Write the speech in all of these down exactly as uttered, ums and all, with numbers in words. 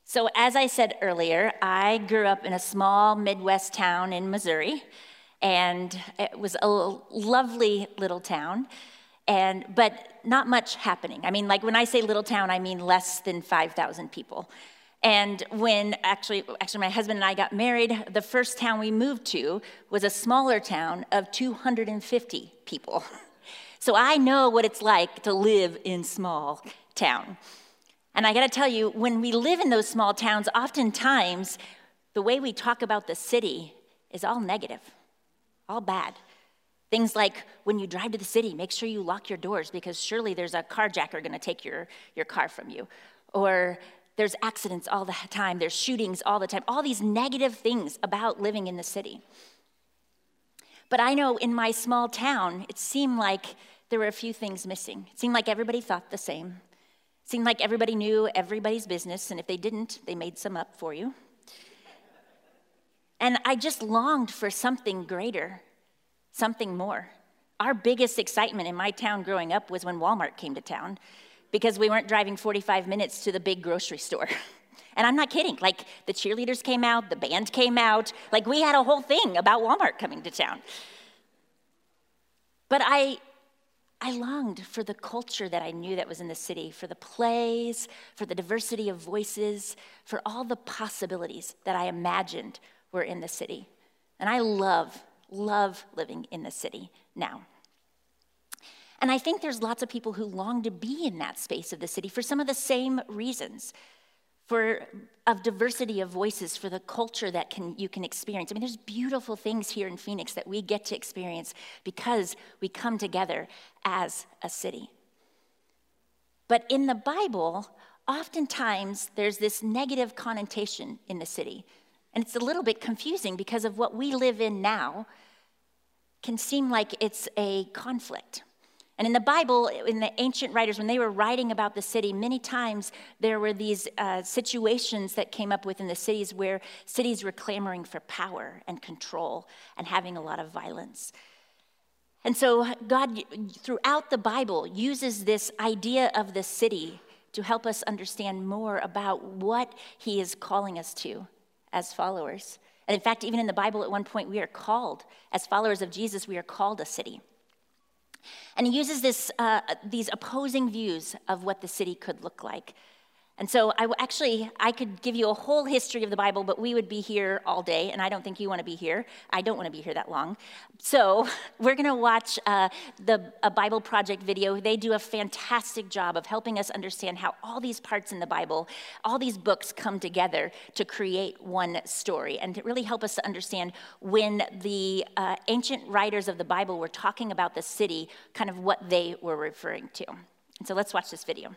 So as I said earlier, I grew up in a small Midwest town in Missouri, and it was a lovely little town, and but not much happening. I mean, like when I say little town, I mean less than five thousand people. And when actually, actually my husband and I got married, the first town we moved to was a smaller town of two hundred fifty people. So I know what it's like to live in small town. And I gotta tell you, when we live in those small towns, oftentimes the way we talk about the city is all negative, all bad. Things like when you drive to the city, make sure you lock your doors because surely there's a carjacker gonna take your, your car from you. Or there's accidents all the time, there's shootings all the time, all these negative things about living in the city. But I know in my small town, it seemed like there were a few things missing. It seemed like everybody thought the same. It seemed like everybody knew everybody's business, and if they didn't, they made some up for you. And I just longed for something greater, something more. Our biggest excitement in my town growing up was when Walmart came to town, because we weren't driving forty-five minutes to the big grocery store. And I'm not kidding, like the cheerleaders came out, the band came out, like we had a whole thing about Walmart coming to town. But I, I longed for the culture that I knew that was in the city, for the plays, for the diversity of voices, for all the possibilities that I imagined were in the city. And I love, love living in the city now. And I think there's lots of people who long to be in that space of the city for some of the same reasons, for of diversity of voices, for the culture that can you can experience. I mean, there's beautiful things here in Phoenix that we get to experience because we come together as a city. But in the Bible, oftentimes there's this negative connotation in the city. And it's a little bit confusing because of what we live in now can seem like it's a conflict. And in the Bible, in the ancient writers, when they were writing about the city, many times there were these uh, situations that came up within the cities where cities were clamoring for power and control and having a lot of violence. And so God, throughout the Bible, uses this idea of the city to help us understand more about what he is calling us to as followers. And in fact, even in the Bible, at one point, we are called, as followers of Jesus, we are called a city. And he uses this, uh, these opposing views of what the city could look like. And so I w- actually, I could give you a whole history of the Bible, but we would be here all day, and I don't think you want to be here. I don't want to be here that long. So we're going to watch uh, the a Bible Project video. They do a fantastic job of helping us understand how all these parts in the Bible, all these books come together to create one story, and to really help us to understand when the uh, ancient writers of the Bible were talking about the city, kind of what they were referring to. And so let's watch this video.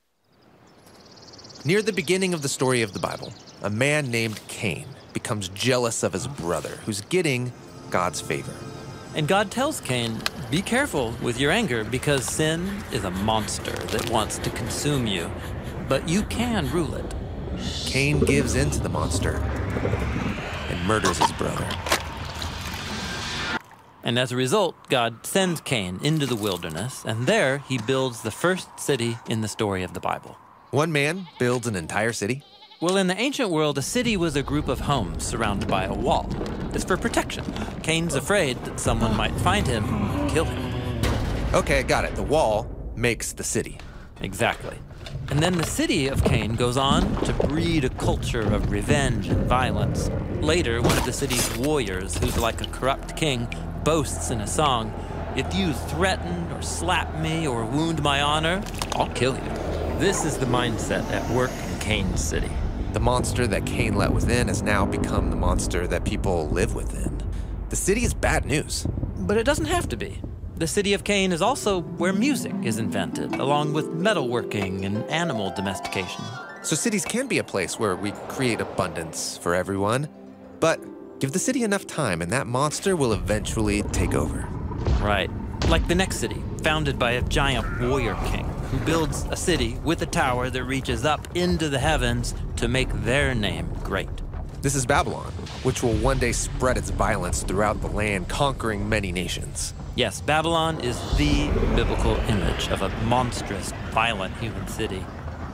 Near the beginning of the story of the Bible, a man named Cain becomes jealous of his brother, who's getting God's favor. And God tells Cain, be careful with your anger because sin is a monster that wants to consume you, but you can rule it. Cain gives in to the monster and murders his brother. And as a result, God sends Cain into the wilderness, and there he builds the first city in the story of the Bible. One man builds an entire city? Well, in the ancient world, a city was a group of homes surrounded by a wall. It's for protection. Cain's afraid that someone might find him and kill him. Okay, got it. The wall makes the city. Exactly. And then the city of Cain goes on to breed a culture of revenge and violence. Later, one of the city's warriors, who's like a corrupt king, boasts in a song, if you threaten or slap me or wound my honor, I'll kill you. This is the mindset at work in Cain's city. The monster that Cain let within has now become the monster that people live within. The city is bad news. But it doesn't have to be. The city of Cain is also where music is invented, along with metalworking and animal domestication. So cities can be a place where we create abundance for everyone, but give the city enough time and that monster will eventually take over. Right. Like the next city, founded by a giant warrior king, who builds a city with a tower that reaches up into the heavens to make their name great. This is Babylon, which will one day spread its violence throughout the land, conquering many nations. Yes, Babylon is the biblical image of a monstrous, violent human city.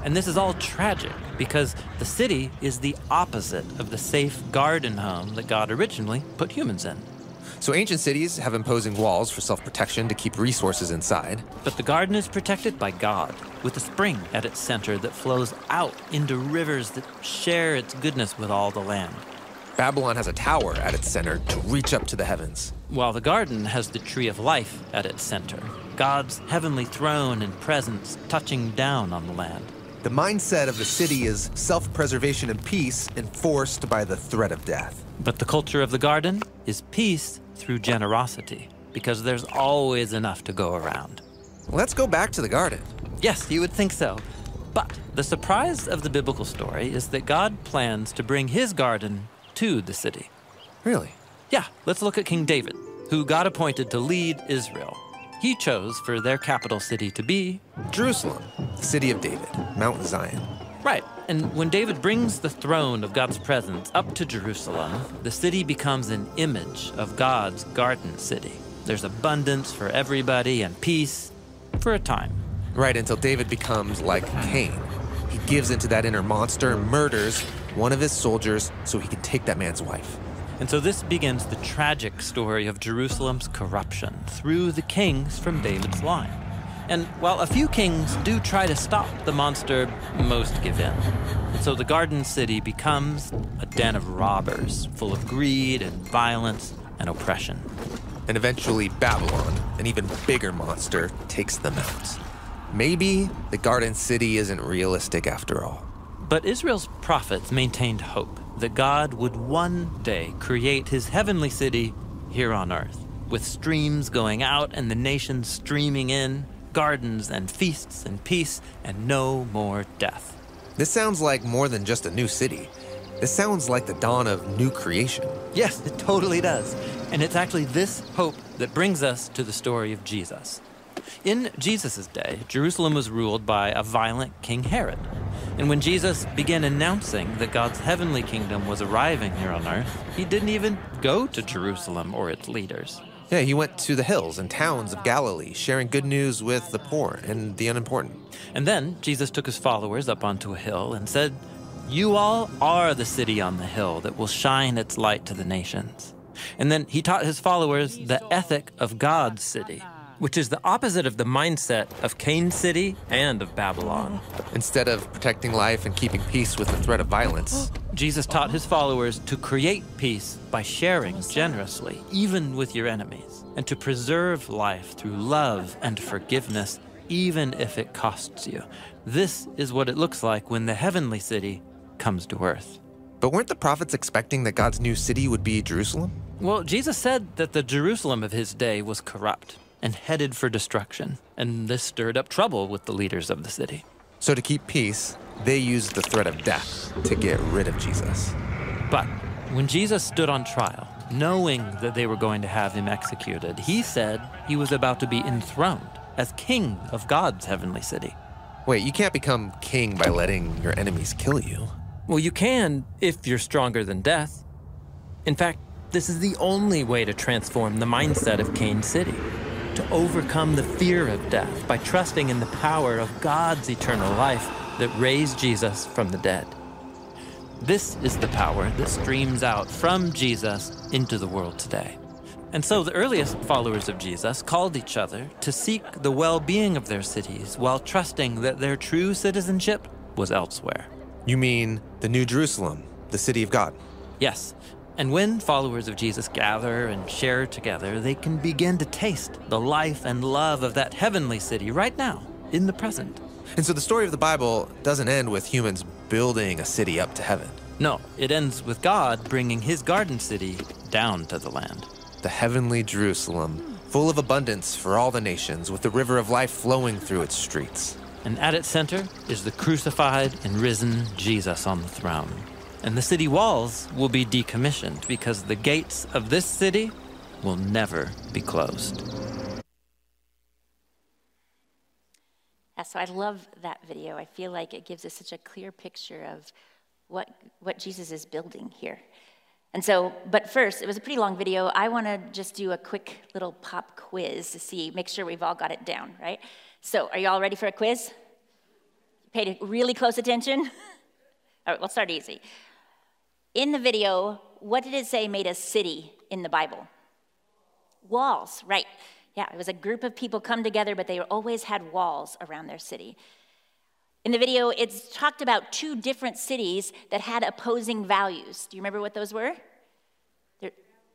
And this is all tragic because the city is the opposite of the safe garden home that God originally put humans in. So ancient cities have imposing walls for self-protection to keep resources inside. But the garden is protected by God, with a spring at its center that flows out into rivers that share its goodness with all the land. Babylon has a tower at its center to reach up to the heavens. While the garden has the tree of life at its center, God's heavenly throne and presence touching down on the land. The mindset of the city is self-preservation and peace enforced by the threat of death. But the culture of the garden is peace through generosity, because there's always enough to go around. Let's go back to the garden. Yes, you would think so. But the surprise of the biblical story is that God plans to bring his garden to the city. Really? Yeah, let's look at King David, who God appointed to lead Israel. He chose for their capital city to be Jerusalem, the city of David, Mount Zion. Right. And when David brings the throne of God's presence up to Jerusalem, the city becomes an image of God's garden city. There's abundance for everybody and peace for a time. Right, until David becomes like Cain. He gives into that inner monster and murders one of his soldiers so he can take that man's wife. And so this begins the tragic story of Jerusalem's corruption through the kings from David's line. And while a few kings do try to stop the monster, most give in. And so the garden city becomes a den of robbers, full of greed and violence and oppression. And eventually Babylon, an even bigger monster, takes them out. Maybe the garden city isn't realistic after all. But Israel's prophets maintained hope that God would one day create his heavenly city here on earth, with streams going out and the nations streaming in, gardens and feasts and peace, and no more death. This sounds like more than just a new city. This sounds like the dawn of new creation. Yes, it totally does. And it's actually this hope that brings us to the story of Jesus. In Jesus' day, Jerusalem was ruled by a violent King Herod. And when Jesus began announcing that God's heavenly kingdom was arriving here on earth, he didn't even go to Jerusalem or its leaders. Yeah, he went to the hills and towns of Galilee, sharing good news with the poor and the unimportant. And then Jesus took his followers up onto a hill and said, "You all are the city on the hill that will shine its light to the nations." And then he taught his followers the ethic of God's city, which is the opposite of the mindset of Cain's city and of Babylon. Instead of protecting life and keeping peace with the threat of violence, Jesus taught his followers to create peace by sharing generously, even with your enemies, and to preserve life through love and forgiveness, even if it costs you. This is what it looks like when the heavenly city comes to earth. But weren't the prophets expecting that God's new city would be Jerusalem? Well, Jesus said that the Jerusalem of his day was corrupt and headed for destruction, and this stirred up trouble with the leaders of the city. So to keep peace, they used the threat of death to get rid of Jesus. But when Jesus stood on trial, knowing that they were going to have him executed, he said he was about to be enthroned as king of God's heavenly city. Wait, you can't become king by letting your enemies kill you. Well, you can if you're stronger than death. In fact, this is the only way to transform the mindset of Cain's city, to overcome the fear of death by trusting in the power of God's eternal life that raised Jesus from the dead. This is the power that streams out from Jesus into the world today. And so the earliest followers of Jesus called each other to seek the well-being of their cities while trusting that their true citizenship was elsewhere. You mean the New Jerusalem, the city of God? Yes. And when followers of Jesus gather and share together, they can begin to taste the life and love of that heavenly city right now, in the present. And so the story of the Bible doesn't end with humans building a city up to heaven. No, it ends with God bringing his garden city down to the land. The heavenly Jerusalem, full of abundance for all the nations, with the river of life flowing through its streets. And at its center is the crucified and risen Jesus on the throne. And the city walls will be decommissioned because the gates of this city will never be closed. Yeah, so I love that video. I feel like it gives us such a clear picture of what, what Jesus is building here. And so, but first, it was a pretty long video. I want to just do a quick little pop quiz to see, make sure we've all got it down, right? So are you all ready for a quiz? paid really close attention? All right, we'll start easy. In the video, what did it say made a city in the Bible? Walls, right. Yeah, it was a group of people come together, but they always had walls around their city. In the video, it's talked about two different cities that had opposing values. Do you remember what those were? There,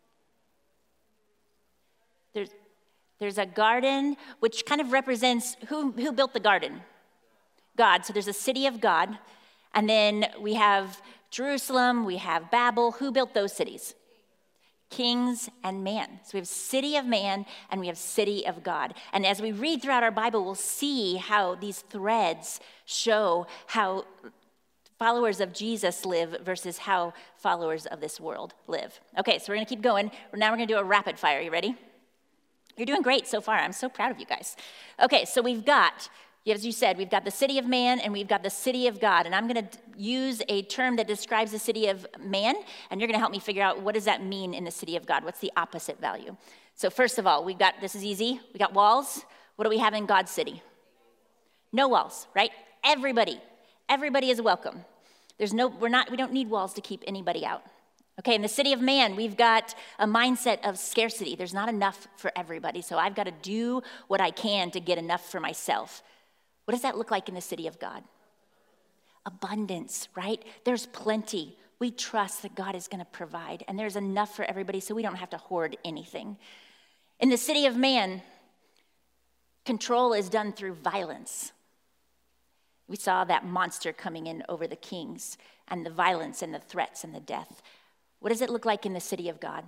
there's, there's a garden, which kind of represents, who, who built the garden? God. So there's a city of God. And then we have Jerusalem, we have Babel. Who built those cities? Kings and man. So we have city of man and we have city of God. And as we read throughout our Bible, we'll see how these threads show how followers of Jesus live versus how followers of this world live. Okay, so we're going to keep going. Now we're going to do a rapid fire. You ready? You're doing great so far. I'm so proud of you guys. Okay, so we've got, as you said, we've got the city of man and we've got the city of God. And I'm going to use a term that describes the city of man, and you're going to help me figure out what does that mean in the city of God? What's the opposite value? So first of all, we've got, this is easy, we got walls. What do we have in God's city? No walls, right? Everybody, everybody is welcome. There's no, we're not, we don't need walls to keep anybody out. Okay, in the city of man, we've got a mindset of scarcity. There's not enough for everybody, so I've got to do what I can to get enough for myself. What does that look like in the city of God? Abundance, right? There's plenty. We trust that God is going to provide, and there's enough for everybody so we don't have to hoard anything. In the city of man, control is done through violence. We saw that monster coming in over the kings and the violence and the threats and the death. What does it look like in the city of God?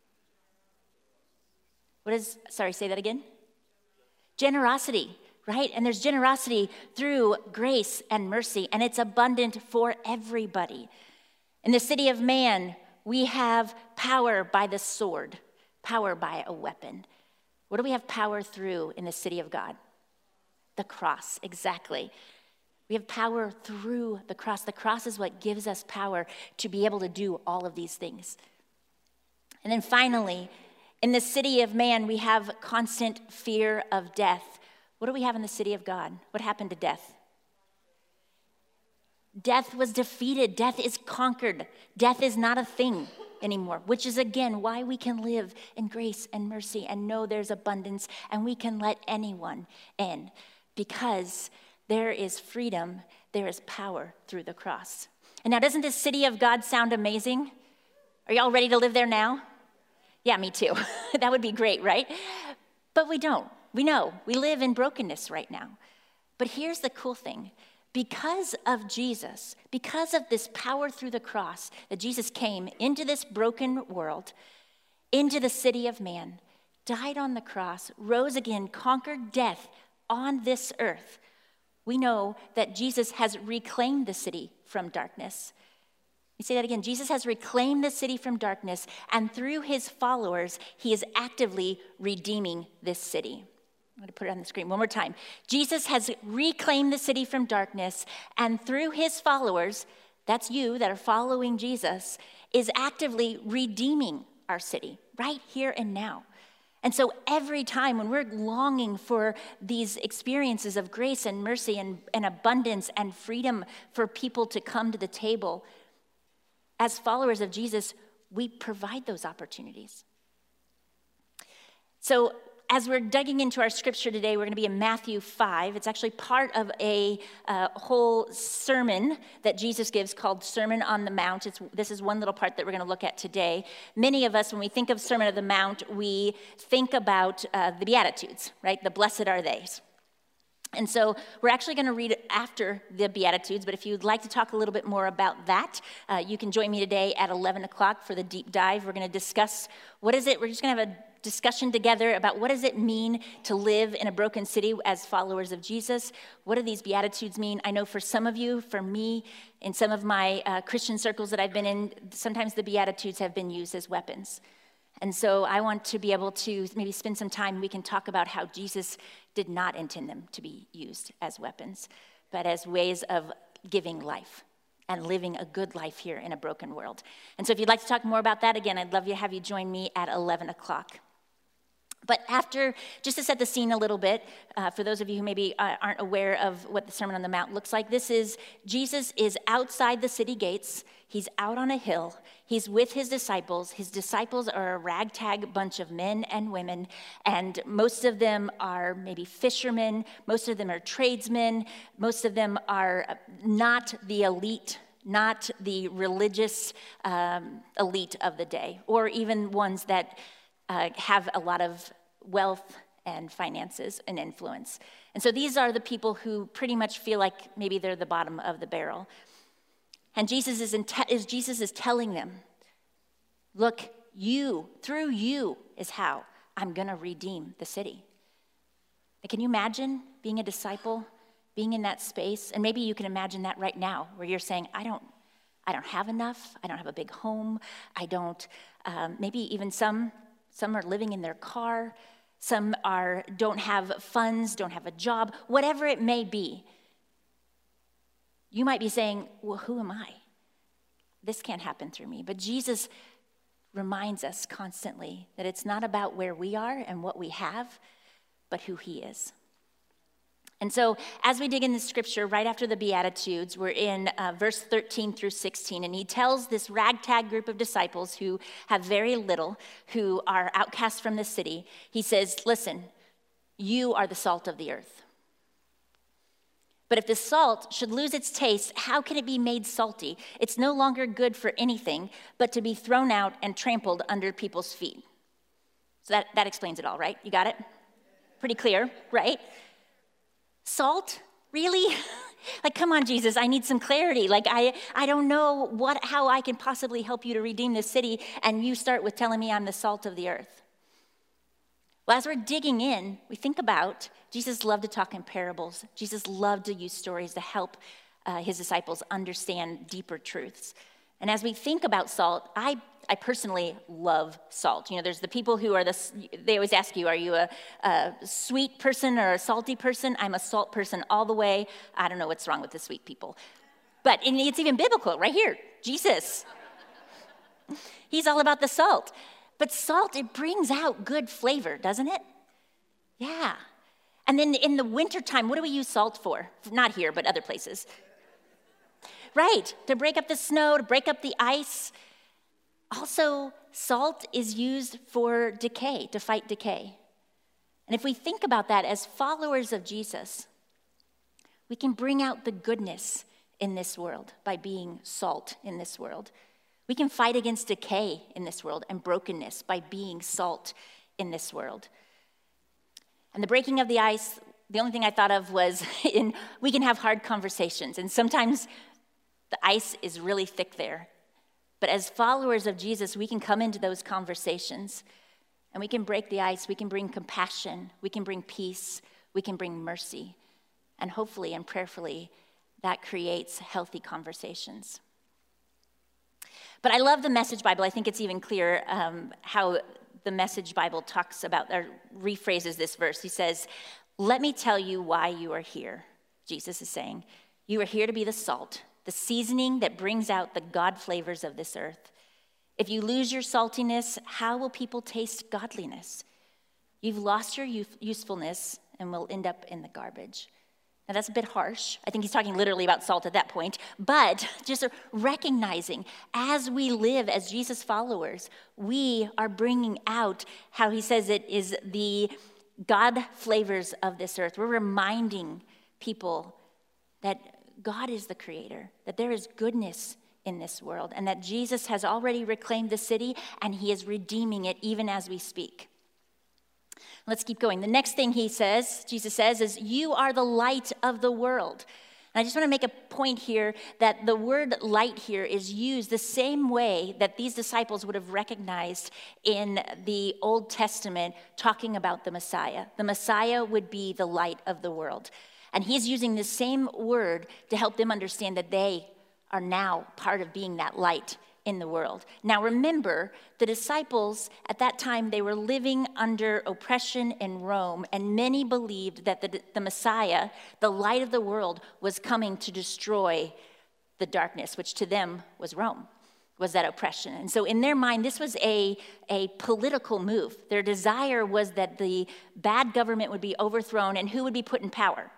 What is, sorry, say that again? Generosity. Right? And there's generosity through grace and mercy, and it's abundant for everybody. In the city of man, we have power by the sword, power by a weapon. What do we have power through in the city of God? The cross, exactly. We have power through the cross. The cross is what gives us power to be able to do all of these things. And then finally, in the city of man, we have constant fear of death. What do we have in the city of God? What happened to death? Death was defeated. Death is conquered. Death is not a thing anymore, which is, again, why we can live in grace and mercy and know there's abundance, and we can let anyone in because there is freedom, there is power through the cross. And now, doesn't the city of God sound amazing? Are y'all ready to live there now? Yeah, me too. That would be great, right? But we don't. We know we live in brokenness right now. But here's the cool thing. Because of Jesus, because of this power through the cross, that Jesus came into this broken world, into the city of man, died on the cross, rose again, conquered death on this earth, we know that Jesus has reclaimed the city from darkness. You say that again. Jesus has reclaimed the city from darkness, and through his followers, he is actively redeeming this city. I'm going to put it on the screen one more time. Jesus has reclaimed the city from darkness, and through his followers, that's you that are following Jesus, is actively redeeming our city right here and now. And so every time when we're longing for these experiences of grace and mercy and, and abundance and freedom for people to come to the table, as followers of Jesus, we provide those opportunities. So as we're digging into our scripture today, we're going to be in Matthew five. It's actually part of a uh, whole sermon that Jesus gives called Sermon on the Mount. It's, this is one little part that we're going to look at today. Many of us, when we think of Sermon on the Mount, we think about uh, the Beatitudes, right? The blessed are they. And so we're actually going to read it after the Beatitudes, but if you'd like to talk a little bit more about that, uh, you can join me today at eleven o'clock for the deep dive. We're going to discuss what is it, we're just going to have a discussion together about what does it mean to live in a broken city as followers of Jesus. What do these Beatitudes mean? I know for some of you, for me, in some of my uh, Christian circles that I've been in, sometimes the Beatitudes have been used as weapons. And so I want to be able to maybe spend some time, we can talk about how Jesus did not intend them to be used as weapons, but as ways of giving life and living a good life here in a broken world. And so if you'd like to talk more about that, again, I'd love to have you join me at eleven o'clock. But after, just to set the scene a little bit, uh, for those of you who maybe uh, aren't aware of what the Sermon on the Mount looks like, this is, Jesus is outside the city gates. He's out on a hill. He's with his disciples. His disciples are a ragtag bunch of men and women, and most of them are maybe fishermen. Most of them are tradesmen. Most of them are not the elite, not the religious um, elite of the day, or even ones that Uh, have a lot of wealth and finances and influence. And so these are the people who pretty much feel like maybe they're the bottom of the barrel. And Jesus is, in te- is Jesus is telling them, look, you, through you is how I'm going to redeem the city. And can you imagine being a disciple, being in that space? And maybe you can imagine that right now, where you're saying, I don't, I don't have enough. I don't have a big home. I don't, um, maybe even some Some are living in their car. Some are don't have funds, don't have a job, whatever it may be. You might be saying, well, who am I? This can't happen through me. But Jesus reminds us constantly that it's not about where we are and what we have, but who he is. And so as we dig in the scripture, right after the Beatitudes, we're in uh, verse thirteen through sixteen, and he tells this ragtag group of disciples who have very little, who are outcast from the city, he says, listen, you are the salt of the earth. But if the salt should lose its taste, how can it be made salty? It's no longer good for anything but to be thrown out and trampled under people's feet. So that, that explains it all, right? You got it? Pretty clear, right? Salt? Really? Like, come on, Jesus, I need some clarity. Like, I, I don't know what how I can possibly help you to redeem this city, and you start with telling me I'm the salt of the earth. Well, as we're digging in, we think about Jesus loved to talk in parables. Jesus loved to use stories to help uh, his disciples understand deeper truths. And as we think about salt, I, I personally love salt. You know, there's the people who are the, they always ask you, are you a, a sweet person or a salty person? I'm a salt person all the way. I don't know what's wrong with the sweet people. But and it's even biblical right here. Jesus. He's all about the salt. But salt, it brings out good flavor, doesn't it? Yeah. And then in the wintertime, what do we use salt for? Not here, but other places. Right, to break up the snow, to break up the ice. Also, salt is used for decay, to fight decay. And if we think about that as followers of Jesus, we can bring out the goodness in this world by being salt in this world. We can fight against decay in this world and brokenness by being salt in this world. And the breaking of the ice, the only thing I thought of was in, we can have hard conversations, and sometimes the ice is really thick there. But as followers of Jesus, we can come into those conversations and we can break the ice. We can bring compassion. We can bring peace. We can bring mercy. And hopefully and prayerfully, that creates healthy conversations. But I love the Message Bible. I think it's even clear um, how the Message Bible talks about or rephrases this verse. He says, let me tell you why you are here, Jesus is saying. You are here to be the salt, the seasoning that brings out the God flavors of this earth. If you lose your saltiness, how will people taste godliness? You've lost your usefulness and will end up in the garbage. Now that's a bit harsh. I think he's talking literally about salt at that point, but just recognizing as we live as Jesus followers, we are bringing out how he says it is the God flavors of this earth. We're reminding people that God is the creator, that there is goodness in this world, and that Jesus has already reclaimed the city, and he is redeeming it even as we speak. Let's keep going. The next thing he says, Jesus says, is you are the light of the world. And I just want to make a point here that the word light here is used the same way that these disciples would have recognized in the Old Testament talking about the Messiah. The Messiah would be the light of the world. And he's using the same word to help them understand that they are now part of being that light in the world. Now remember, the disciples at that time, they were living under oppression in Rome, and many believed that the, the Messiah, the light of the world, was coming to destroy the darkness, which to them was Rome, was that oppression. And so in their mind, this was a, a political move. Their desire was that the bad government would be overthrown, and who would be put in power?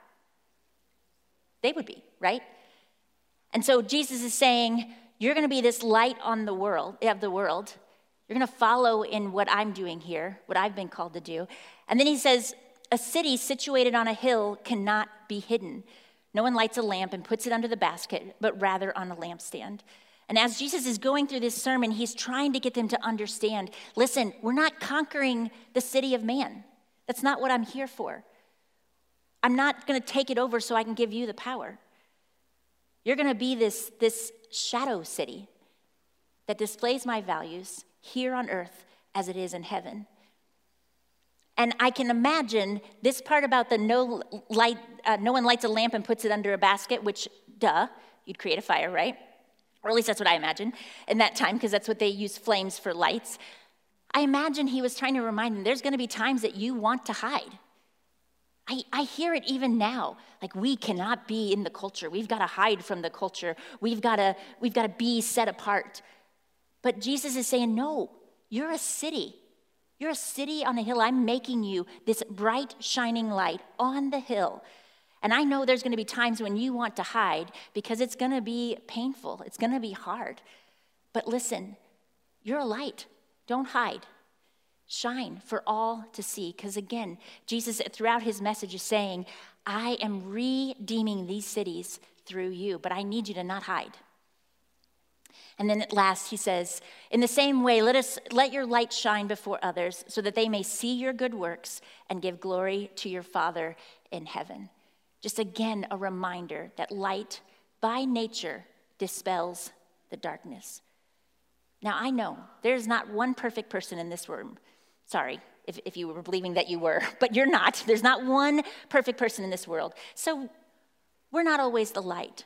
They would be, right? And so Jesus is saying, you're going to be this light on the world, of the world. You're going to follow in what I'm doing here, what I've been called to do. And then he says, a city situated on a hill cannot be hidden. No one lights a lamp and puts it under the basket, but rather on a lampstand. And as Jesus is going through this sermon, he's trying to get them to understand, listen, we're not conquering the city of man. That's not what I'm here for. I'm not going to take it over so I can give you the power. You're going to be this, this shadow city that displays my values here on earth as it is in heaven. And I can imagine this part about the no light, uh, no one lights a lamp and puts it under a basket, which, duh, you'd create a fire, right? Or at least that's what I imagine in that time, because that's what they use flames for lights. I imagine he was trying to remind them, there's going to be times that you want to hide. I, I hear it even now. Like, we cannot be in the culture. We've got to hide from the culture. We've got to, we've got to be set apart. But Jesus is saying, no, you're a city. You're a city on a hill. I'm making you this bright, shining light on the hill. And I know there's going to be times when you want to hide because it's going to be painful. It's going to be hard. But listen, you're a light. Don't hide. Shine for all to see. Because again, Jesus throughout his message is saying, I am redeeming these cities through you, but I need you to not hide. And then at last he says, in the same way, let us let your light shine before others so that they may see your good works and give glory to your Father in heaven. Just again, a reminder that light by nature dispels the darkness. Now I know there's not one perfect person in this room. Sorry if, if you were believing that you were, but you're not. There's not one perfect person in this world. So we're not always the light.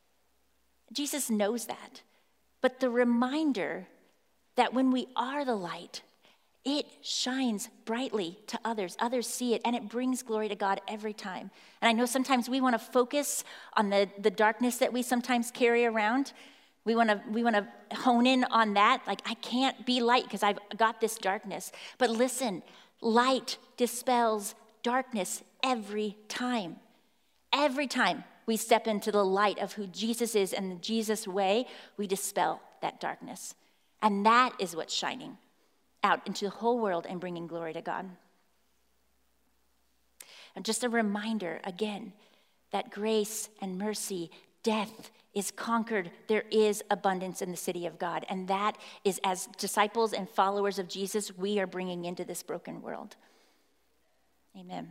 Jesus knows that. But the reminder that when we are the light, it shines brightly to others. Others see it, and it brings glory to God every time. And I know sometimes we want to focus on the, the darkness that we sometimes carry around. We want to we want to hone in on that. Like, I can't be light because I've got this darkness. But listen, light dispels darkness every time. Every time we step into the light of who Jesus is and the Jesus way, we dispel that darkness. And that is what's shining out into the whole world and bringing glory to God. And just a reminder, again, that grace and mercy, death is conquered. There is abundance in the city of God. And that is, as disciples and followers of Jesus, we are bringing into this broken world. Amen.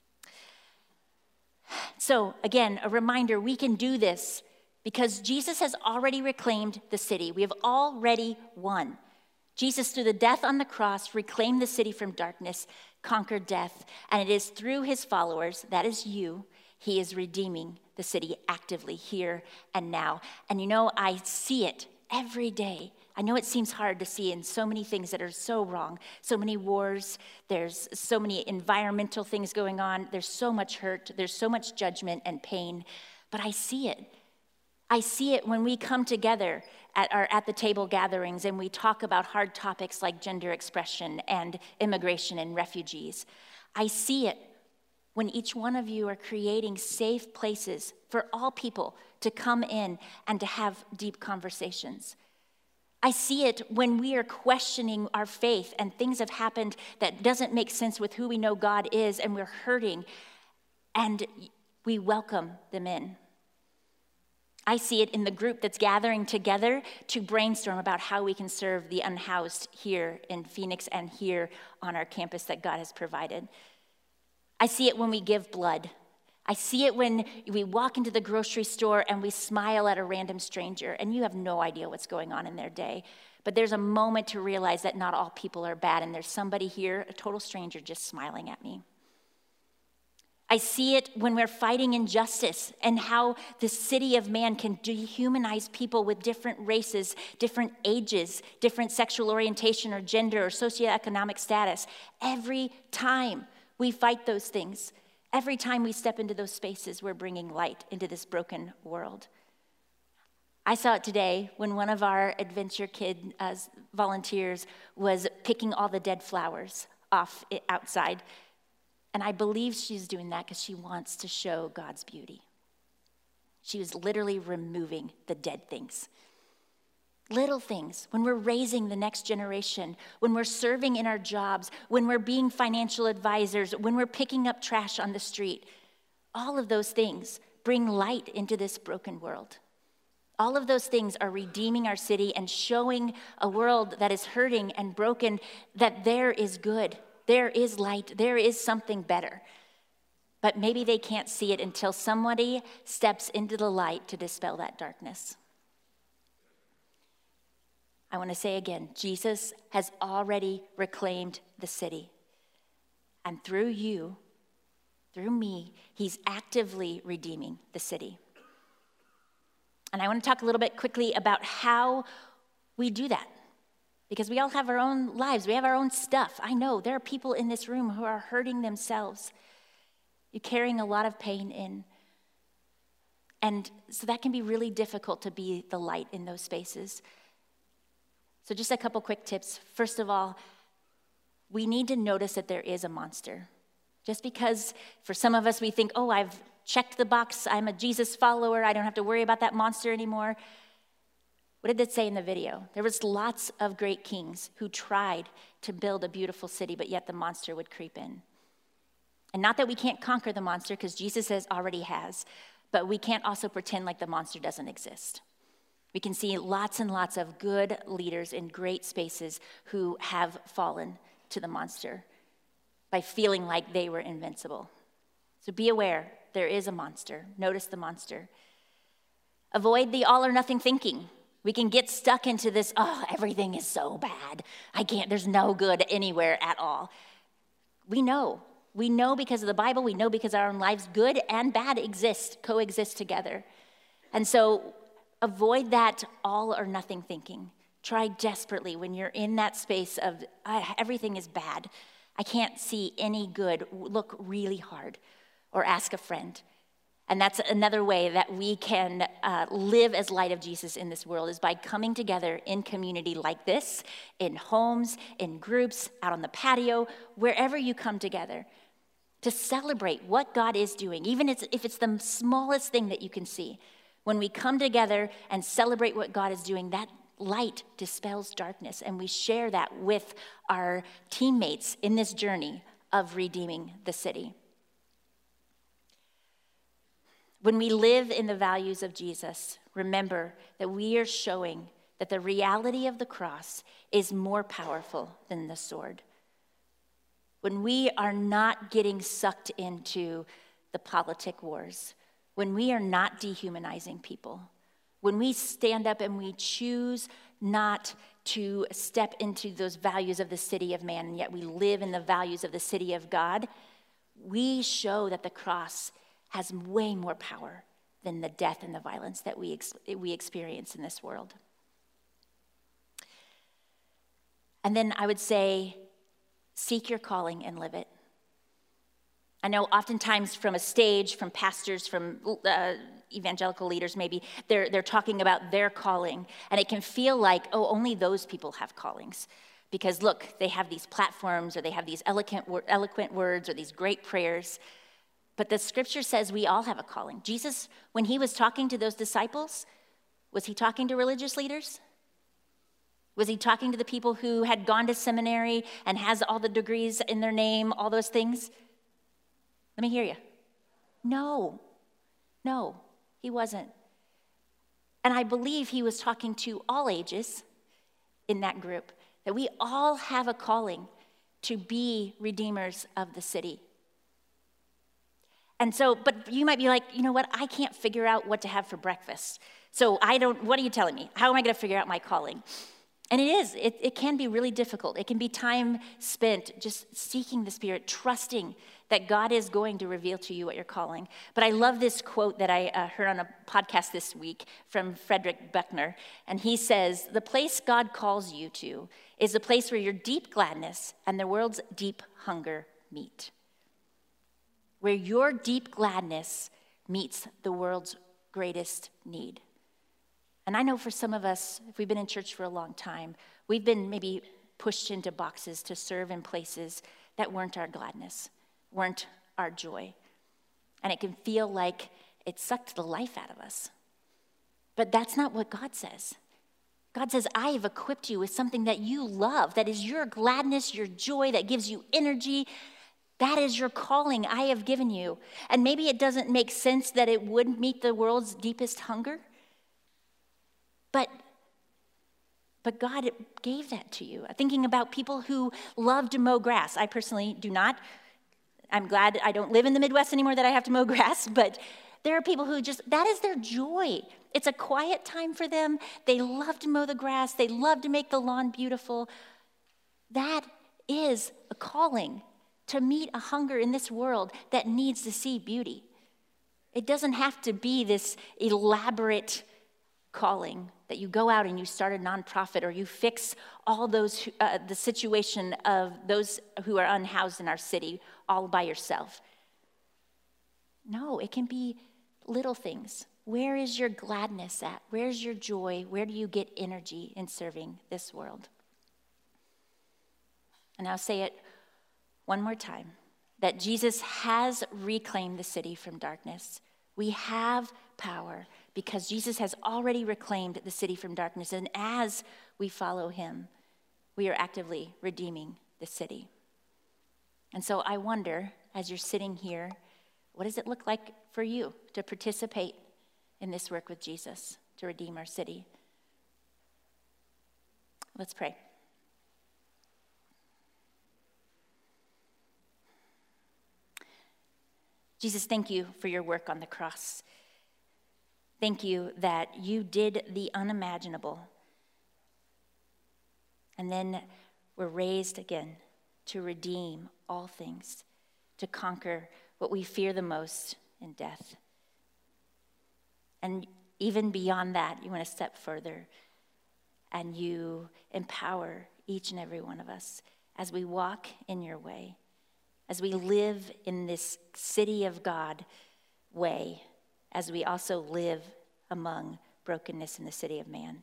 So again, a reminder, we can do this because Jesus has already reclaimed the city. We have already won. Jesus, through the death on the cross, reclaimed the city from darkness, conquered death, and it is through his followers, that is you, he is redeeming the city actively here and now. And you know, I see it every day. I know it seems hard to see in so many things that are so wrong, so many wars, there's so many environmental things going on, there's so much hurt, there's so much judgment and pain, but I see it. I see it when we come together at our at the table gatherings and we talk about hard topics like gender expression and immigration and refugees. I see it when each one of you are creating safe places for all people to come in and to have deep conversations. I see it when we are questioning our faith and things have happened that doesn't make sense with who we know God is and we're hurting and we welcome them in. I see it in the group that's gathering together to brainstorm about how we can serve the unhoused here in Phoenix and here on our campus that God has provided. I see it when we give blood. I see it when we walk into the grocery store and we smile at a random stranger and you have no idea what's going on in their day. But there's a moment to realize that not all people are bad and there's somebody here, a total stranger, just smiling at me. I see it when we're fighting injustice and how the city of man can dehumanize people with different races, different ages, different sexual orientation or gender or socioeconomic status. Every time we fight those things, every time we step into those spaces, we're bringing light into this broken world. I saw it today when one of our Adventure Kid uh, volunteers was picking all the dead flowers off it outside. And I believe she's doing that because she wants to show God's beauty. She was literally removing the dead things. Little things, when we're raising the next generation, when we're serving in our jobs, when we're being financial advisors, when we're picking up trash on the street, all of those things bring light into this broken world. All of those things are redeeming our city and showing a world that is hurting and broken that there is good, there is light, there is something better. But maybe they can't see it until somebody steps into the light to dispel that darkness. I want to say again, Jesus has already reclaimed the city. And through you, through me, he's actively redeeming the city. And I want to talk a little bit quickly about how we do that. Because we all have our own lives. We have our own stuff. I know there are people in this room who are hurting themselves. You're carrying a lot of pain in. And so that can be really difficult to be the light in those spaces. So just a couple quick tips. First of all, we need to notice that there is a monster. Just because for some of us we think, oh, I've checked the box, I'm a Jesus follower, I don't have to worry about that monster anymore. What did it say in the video? There was lots of great kings who tried to build a beautiful city, but yet the monster would creep in. And not that we can't conquer the monster, because Jesus says already has, but we can't also pretend like the monster doesn't exist. We can see lots and lots of good leaders in great spaces who have fallen to the monster by feeling like they were invincible. So be aware, there is a monster. Notice the monster. Avoid the all or nothing thinking. We can get stuck into this, oh, everything is so bad. I can't, there's no good anywhere at all. We know. We know because of the Bible. We know because of our own lives. Good and bad exist, coexist together. And so avoid that all or nothing thinking. Try desperately when you're in that space of uh, everything is bad. I can't see any good. Look really hard or ask a friend. And that's another way that we can uh, live as light of Jesus in this world is by coming together in community like this, in homes, in groups, out on the patio, wherever you come together to celebrate what God is doing, even if it's the smallest thing that you can see. When we come together and celebrate what God is doing, that light dispels darkness, and we share that with our teammates in this journey of redeeming the city. When we live in the values of Jesus, remember that we are showing that the reality of the cross is more powerful than the sword. When we are not getting sucked into the politic wars, when we are not dehumanizing people, when we stand up and we choose not to step into those values of the city of man, and yet we live in the values of the city of God, we show that the cross has way more power than the death and the violence that we ex- we experience in this world. And then I would say, seek your calling and live it. I know oftentimes from a stage, from pastors, from uh, evangelical leaders maybe, they're, they're talking about their calling, and it can feel like, oh, only those people have callings. Because look, they have these platforms, or they have these eloquent, eloquent words, or these great prayers. But the scripture says we all have a calling. Jesus, when he was talking to those disciples, was he talking to religious leaders? Was he talking to the people who had gone to seminary and has all the degrees in their name, all those things? Let me hear you. No, no, he wasn't. And I believe he was talking to all ages in that group, that we all have a calling to be redeemers of the city. And so, but you might be like, you know what, I can't figure out what to have for breakfast. So I don't, what are you telling me? How am I going to figure out my calling? And it is, it, it can be really difficult. It can be time spent just seeking the Spirit, trusting that God is going to reveal to you what you're calling. But I love this quote that I uh, heard on a podcast this week from Frederick Buechner. And he says, the place God calls you to is a place where your deep gladness and the world's deep hunger meet. Where your deep gladness meets the world's greatest need. And I know for some of us, if we've been in church for a long time, we've been maybe pushed into boxes to serve in places that weren't our gladness, weren't our joy. And it can feel like it sucked the life out of us. But that's not what God says. God says, I have equipped you with something that you love, that is your gladness, your joy, that gives you energy. That is your calling I have given you. And maybe it doesn't make sense that it would meet the world's deepest hunger, but, but God gave that to you. Thinking about people who love to mow grass. I personally do not. I'm glad I don't live in the Midwest anymore that I have to mow grass, but there are people who just, that is their joy. It's a quiet time for them. They love to mow the grass. They love to make the lawn beautiful. That is a calling to meet a hunger in this world that needs to see beauty. It doesn't have to be this elaborate calling that you go out and you start a nonprofit or you fix all those, who, uh, the situation of those who are unhoused in our city all by yourself. No, it can be little things. Where is your gladness at? Where's your joy? Where do you get energy in serving this world? And I'll say it one more time, that Jesus has reclaimed the city from darkness. We have power because Jesus has already reclaimed the city from darkness. And as we follow him, we are actively redeeming the city. And so I wonder, as you're sitting here, what does it look like for you to participate in this work with Jesus to redeem our city? Let's pray. Jesus, thank you for your work on the cross. Thank you that you did the unimaginable and then were raised again to redeem all things, to conquer what we fear the most in death. And even beyond that, you went a step further and you empower each and every one of us as we walk in your way, as we live in this city of God way, as we also live among brokenness in the city of man,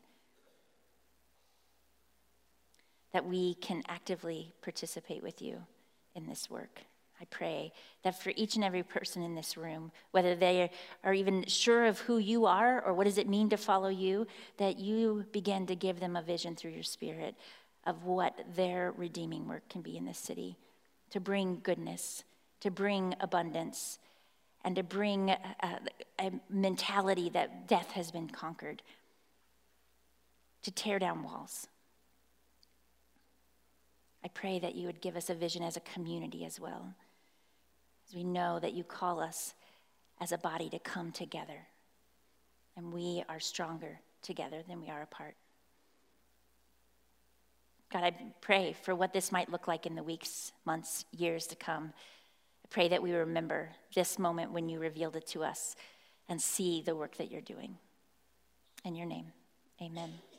that we can actively participate with you in this work. I pray that for each and every person in this room, whether they are even sure of who you are or what does it mean to follow you, that you begin to give them a vision through your Spirit of what their redeeming work can be in this city, to bring goodness, to bring abundance, and to bring a, a mentality that death has been conquered, to tear down walls. I pray that you would give us a vision as a community as well, as we know that you call us as a body to come together, and we are stronger together than we are apart. God, I pray for what this might look like in the weeks, months, years to come. I pray that we remember this moment when you revealed it to us and see the work that you're doing. In your name, amen.